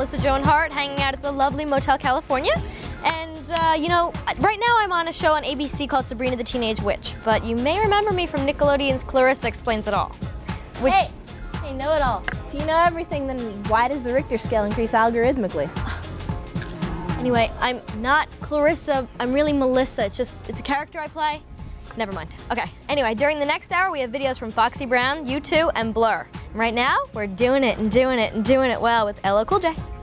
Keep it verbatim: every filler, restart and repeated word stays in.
Melissa Joan Hart, hanging out at the lovely Motel California. And, uh, you know, right now I'm on a show on A B C called Sabrina the Teenage Witch, but you may remember me from Nickelodeon's Clarissa Explains It All. Which, hey, hey, know-it-all. If you know everything, then why does the Richter scale increase algorithmically? Anyway, I'm not Clarissa, I'm really Melissa. It's just, it's a character I play. Never mind. Okay, anyway, during the next hour we have videos from Foxy Brown, U two, and Blur. And right now, we're doing it and doing it and doing it well with L L Cool J.